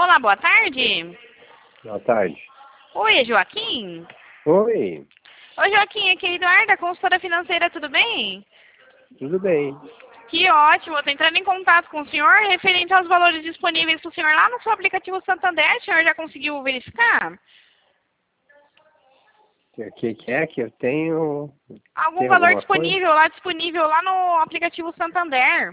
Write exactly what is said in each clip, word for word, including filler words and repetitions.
Olá, boa tarde. Boa tarde. Oi, é Joaquim? Oi, Oi, Joaquim, aqui é Eduarda, consultora financeira, tudo bem? tudo bem? Que ótimo, estou entrando em contato com o senhor referente aos valores disponíveis para o senhor lá no seu aplicativo Santander. O senhor já conseguiu verificar? O que, que é que eu tenho? Algum Tem valor alguma coisa? disponível lá, disponível lá no aplicativo Santander?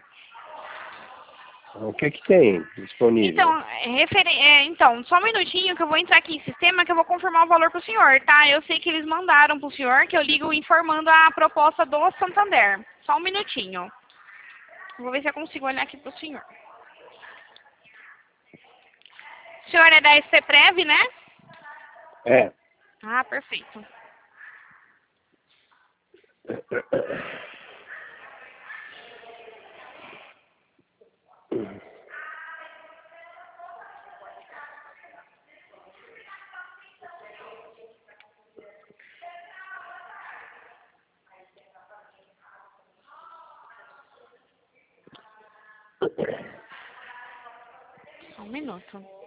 O que que tem disponível? Então, é, referen- é, então, só um minutinho que eu vou entrar aqui em sistema que eu vou confirmar o valor para o senhor, tá? Eu sei que eles mandaram para o senhor, que eu ligo informando a proposta do Santander. Só um minutinho. Vou ver se eu consigo olhar aqui para o senhor. O senhor é da S C Prev, né? É. Ah, perfeito. Só um minuto.